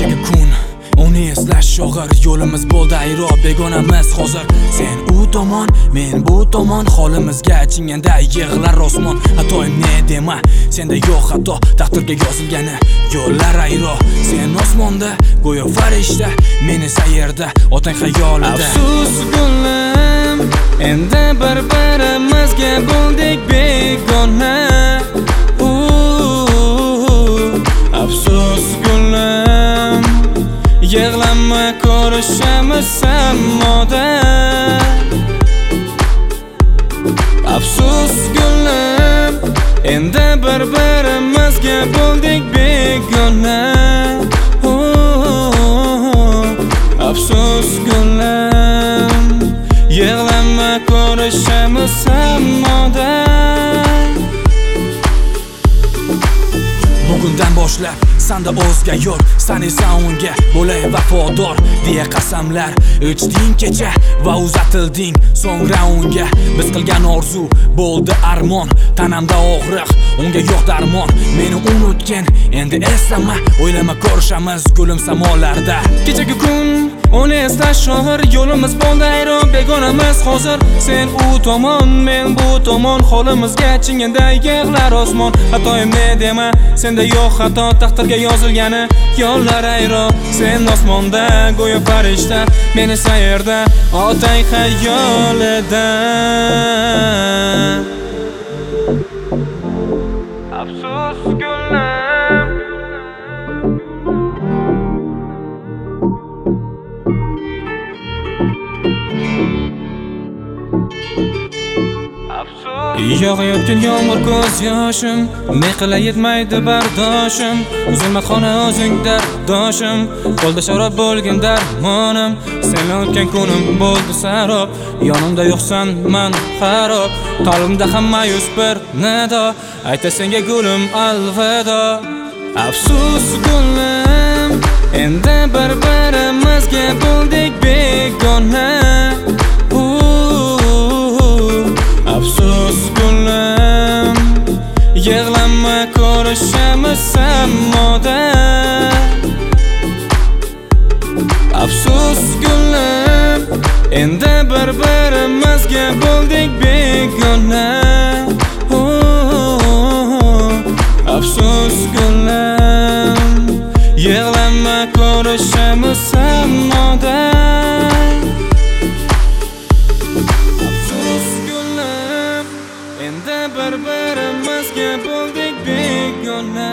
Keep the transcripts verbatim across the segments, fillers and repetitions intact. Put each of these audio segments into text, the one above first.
Kechagi kun uni eslash og'ir, yo'limiz bo'ldi ayro, begonamiz hozir. Sen u tomon, men bu tomon, holimizga achinganda yig'lar osmon. Xatoim ne dema, senda yo'q xato, taqdirga yozilgani yo'llar ayro. Sen osmonda, go'yo farishta, meni sayerda, otang xayolida. Afsus gulim, endi bir-birimizga bo'ldik begona. Afsus gulim, yig'lama ko'rishamiz sammoda. Afsus gulim, endi bir-birimizga bo'ldik begona. Afsus gulim, yig'lama ko'rishamiz sammoda. Bugundan boshlab sanda o'zga yo'l, san esa unga bo'lay vafodor deya qasamlar ichding kecha va uzatilding so'ngra unga. Biz qilgan orzu bo'ldi armon, tanamda og'riq, unga yo'q darmon. Meni unutgin, endi eslama, o'ylama ko'rishamiz gulim samolarda. Kechagi kun uni eslash og'ir, yo'limiz bo'ldi ayro, begonamiz hozir. Sen u tomon, men bu tomon, holimizga chinganda yig'lar osmon. Xatoim ne dema, senda yo'q xato, taqdirga yozilgani yo'llar ayro. Sen osmonda, go'yo farishta, meni sayerda, otang xayolida. Afsus gulim, yog'ayotgan yomg'ir ko'z yoshim, ne qilay yetmaydi bardoshim. Zulmat xona o'zing dardoshim, qo'lda sharob bo'lgan darmonim. Sen o'tgan kunim bo'ldi sarob, yonimda yo'qsan man xarob. Qalbimda ham ma'yus bir nido, ayta senga gulim alvido. Afsus gulim, endi bir-birimizga bo'ldik begona. Afsus gulim, yig'lama ko'rishamiz sammoda. Afsus gulim, endi bir-birimizga bo'ldik begona. Afsus gulim, yig'lama ko'rishamiz sammoda. Endi bir-birimizga bo'ldik begona.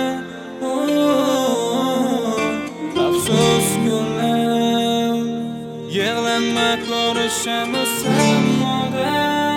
Afsus gulim, yig'lama ko'rishamiz sammoda.